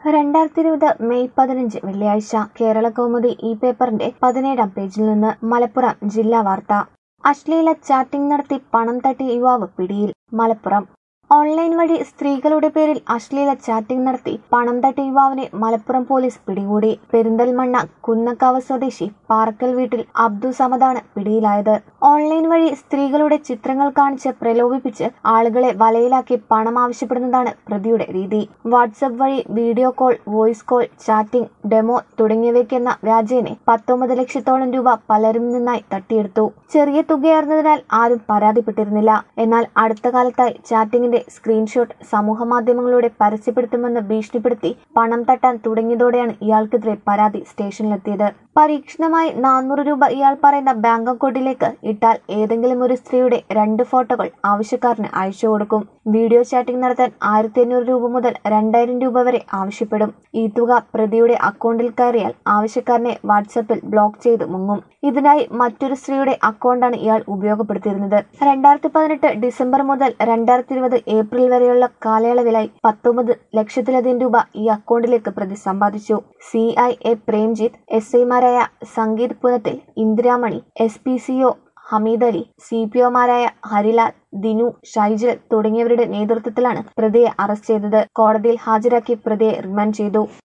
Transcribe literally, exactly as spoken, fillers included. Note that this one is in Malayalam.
രണ്ടായിരത്തി ഇരുപത് മെയ് പതിനഞ്ച് വെള്ളിയാഴ്ച കേരളകൗമുദി ഈ പേപ്പറിന്റെ പതിനേഴാം പേജിൽ നിന്ന് മലപ്പുറം ജില്ലാ വാർത്ത. അശ്ലീല ചാറ്റിംഗ് നടത്തി പണം തട്ടിയ യുവാവ് പിടിയിൽ. മലപ്പുറം ഓൺലൈൻ വഴി സ്ത്രീകളുടെ പേരിൽ അശ്ലീല ചാറ്റിംഗ് നടത്തി പണം തട്ടിയ യുവാവിനെ മലപ്പുറം പോലീസ് പിടികൂടി. പെരിന്തൽമണ്ണ കുന്നക്കാവ് സ്വദേശി പാറക്കൽ വീട്ടിൽ അബ്ദു സമദാണ് പിടിയിലായത്. ഓൺലൈൻ വഴി സ്ത്രീകളുടെ ചിത്രങ്ങൾ കാണിച്ച് പ്രലോഭിപ്പിച്ച് ആളുകളെ വലയിലാക്കി പണം ആവശ്യപ്പെടുന്നതാണ് പ്രതിയുടെ രീതി. വാട്സ്ആപ്പ് വഴി video call, voice call, chatting, demo തുടങ്ങിയവയ്ക്കെന്ന വ്യാജേന പത്തൊമ്പത് ലക്ഷത്തോളം രൂപ പലരും നിന്നായി തട്ടിയെടുത്തു. ചെറിയ തുകയായിരുന്നതിനാൽ ആരും പരാതിപ്പെട്ടിരുന്നില്ല. എന്നാൽ അടുത്ത കാലത്തായി ചാറ്റിംഗിന്റെ സ്ക്രീൻഷോട്ട് സമൂഹ മാധ്യമങ്ങളിലൂടെ പരസ്യപ്പെടുത്തുമെന്ന് ഭീഷണിപ്പെടുത്തി പണം തട്ടാൻ തുടങ്ങിയതോടെയാണ് ഇയാൾക്കെതിരെ പരാതി സ്റ്റേഷനിലെത്തിയത്. പരീക്ഷണമായി നാനൂറ് രൂപ ഇയാൾ പറയുന്ന ബാങ്ക് അക്കൗണ്ടിലേക്ക് ഇട്ടാൽ ഏതെങ്കിലും ഒരു സ്ത്രീയുടെ രണ്ട് ഫോട്ടോകൾ ആവശ്യക്കാരന് അയച്ചു കൊടുക്കും. വീഡിയോ ചാറ്റിംഗ് നടത്താൻ ആയിരത്തി അഞ്ഞൂറ് രൂപ മുതൽ രണ്ടായിരം രൂപ വരെ ആവശ്യപ്പെടും. ഈ തുക പ്രതിയുടെ അക്കൗണ്ടിൽ കയറിയാൽ ആവശ്യക്കാരനെ വാട്സാപ്പിൽ ബ്ലോക്ക് ചെയ്ത് മുങ്ങും. ഇതിനായി മറ്റൊരു സ്ത്രീയുടെ അക്കൗണ്ടാണ് ഇയാൾ ഉപയോഗപ്പെടുത്തിയിരുന്നത്. രണ്ടായിരത്തി പതിനെട്ട് ഡിസംബർ മുതൽ രണ്ടായിരത്തി ഇരുപത് ഏപ്രിൽ വരെയുള്ള കാലയളവിലായി പത്തൊമ്പത് ലക്ഷത്തിലധികം രൂപ ഈ അക്കൗണ്ടിലേക്ക് പ്രതി സമ്പാദിച്ചു. C I A Premjith, S ഐമാരായ Sangeeth Punathil, Indiramani, S P C O Hameed Ali, C P ഒമാരായ ഹരിലാൽ, ദിനു, ഷൈജൽ തുടങ്ങിയവരുടെ നേതൃത്വത്തിലാണ് പ്രതിയെ അറസ്റ്റ് ചെയ്തത്. കോടതിയിൽ ഹാജരാക്കി പ്രതിയെ റിമാൻഡ് ചെയ്തു.